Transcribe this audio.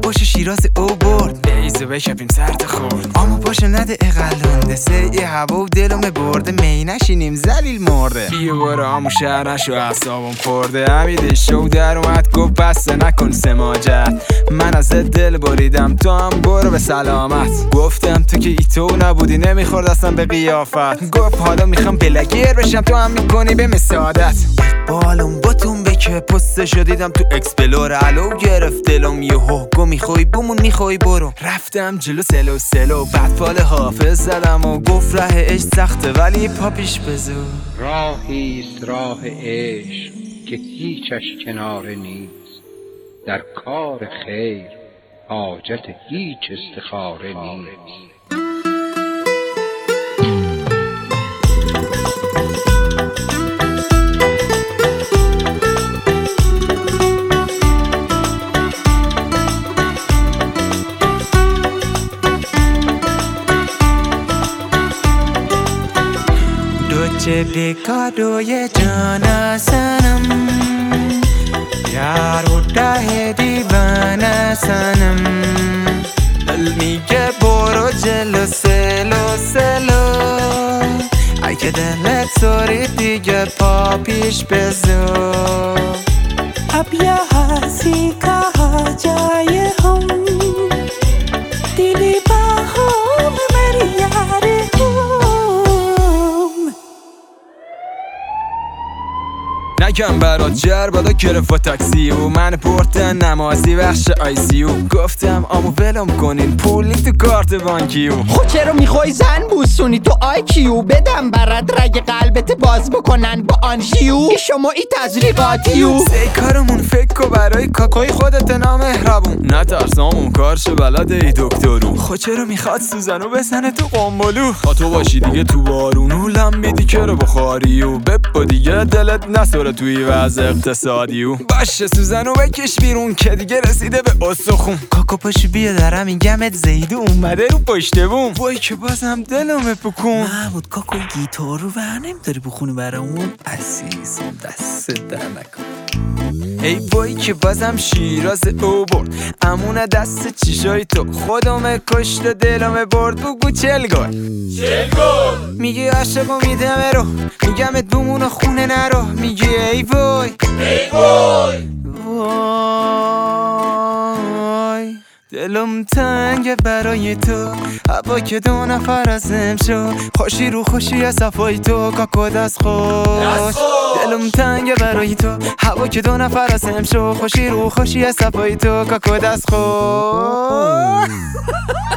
باشه شیراز او برد بیزو بشپیم سرت خورد آمو باشه نده اقلونده سی هوا و دلم برده می نشینیم زلیل مرده بیا برو آمو شهر نشو اعصابم خورده امیده شو در اومد گفت بسته نکن سماجت من از دل بریدم تو هم برو به سلامت گفتم تو که ایتو نبودی نمیخورد اصلا به قیافت گفت حالا میخوام بلگر بشم تو هم میکنی به مسادت بالم باتون بکه پستشو دیدم تو اکسپلور علو گرفت دلم یهو گو میخوای بمون میخوای برو رفتم جلو سلو بعد فال حافظ زدم و گفت ره عشق سخته ولی پاپیش بزو راهیست راه عشق که هیچش کناره نیست در کار خیر حاجت هیچ استخاره نیست چه کادوی جان سنم یار و ده دیوانه سنم دل میگه برو جلو سلو اگه دلت سوری دیگه پا پیش بزو اب یا هستی کہا جائے ہم دیلی باہوں میں میری یار نگم برات جربادا گرفت و تاکسی و من پرتن نمازی بخش ICU گفتم آمو ولم کنین پولی تو کارت بانکیو خود چرا میخوای زن بوسونی تو IQ بدم برات رگ قلبت باز بکنن با آنژیو شما ای تزریقاتیو سی کارمون فکر و برای کاکای خودت نامهربون نترسامون کارشو بلده ای دکترو خود چرا میخواد سوزنو بزنه تو قنبلو تو باشی دیگه تو بارونو لمبیدی که رو بخاریو بپا دیگه دلت نسوره توی وضع اقتصادیو باشه سوزنو بکش بیرون که دیگه رسیده به استخون کاکا پاشو بیا دارم این گمت زیدو اومده رو پشت بوم وای که بازم دلمه پکون محمود کاکا گیتار رو ورنم داری بخونی برامون عزیزم دست در نکن ای وای که بازم شیراز او برد امونه دست چیشای تو خودم کشت و دلمه برد بگو چل گل میگی عاشقو میدمه رو میگمت بمون خونه نرو میگی ای وای دلم تنگه برای تو هوا که دو نفر ازم شو خوشی رو خوشی از صفای تو کاکو دست خوش دلم تنگه برای تو هوا که دو نفر ازم شو خوشی رو خوشی از صفای تو کاکو دست خوش